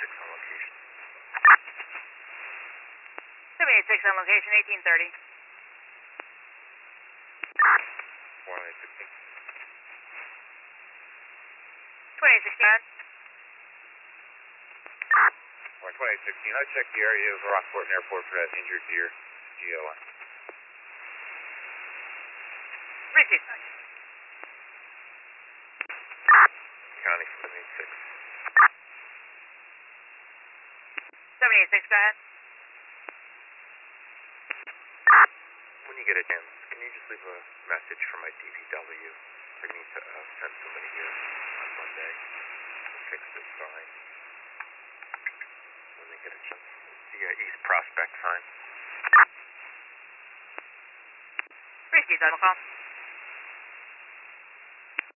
on location. 786 on location, 1830. 116. 2816. 2816, I checked the area of Rockport Airport for that injured deer, GOI. Received. County 786. 786, go ahead. When you get a chance, can you just leave a message for my DPW? I need to send somebody here on Monday to fix this sign. When they get a chance. The East Prospect sign. Received, I'm a call.